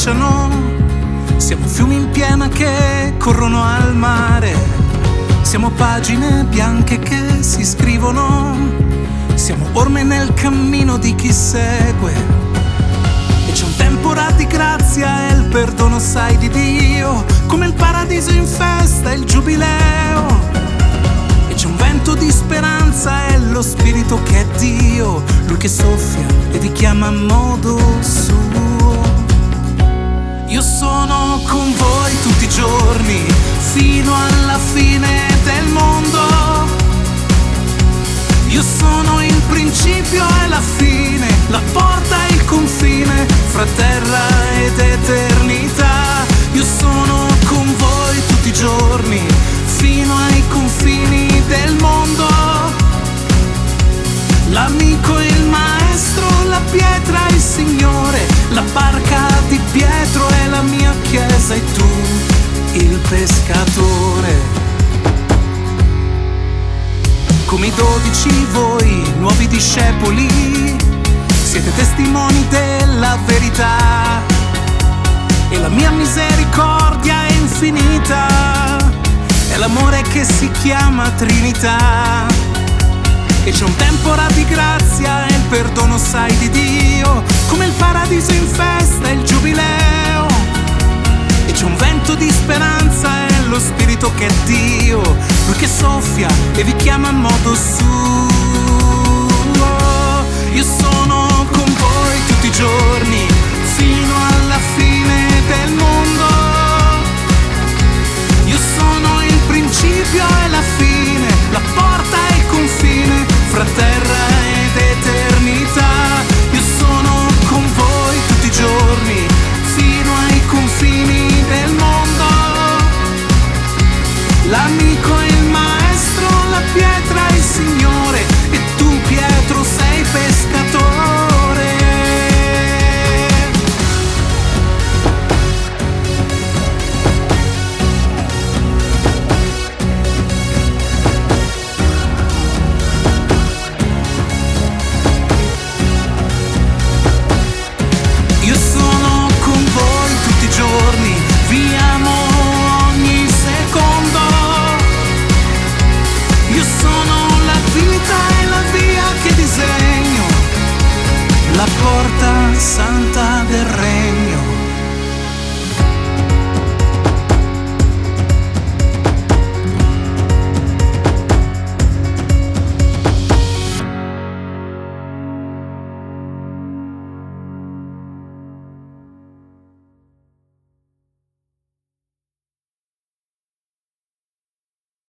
baciano. Siamo fiumi in piena che corrono al mare. Siamo pagine bianche che si scrivono. Siamo orme nel cammino di chi segue. E c'è un tempora di grazia e il perdono, sai, di Dio, come il paradiso in festa e il giubileo. E c'è un vento di speranza e lo spirito che è Dio, lui che soffia e vi chiama a modo suo. Io sono con voi tutti i giorni, fino alla fine del mondo. Io sono il principio e la fine, la porta e il confine, fra terra ed eternità. Io sono con voi tutti i giorni, fino ai confini del mondo. L'amico e il maestro, la pietra e il Signore, la barca di Pietro è la mia chiesa e tu il pescatore. Come i 12 voi, nuovi discepoli, siete testimoni della verità. E la mia misericordia è infinita, è l'amore che si chiama Trinità. E c'è un tempora di grazia e il perdono, sai, di Dio, come il paradiso in festa e il giubileo. E c'è un vento di speranza e lo spirito che è Dio, lui che soffia e vi chiama a modo suo. Io sono con voi tutti i giorni, fino alla fine del mondo. Io sono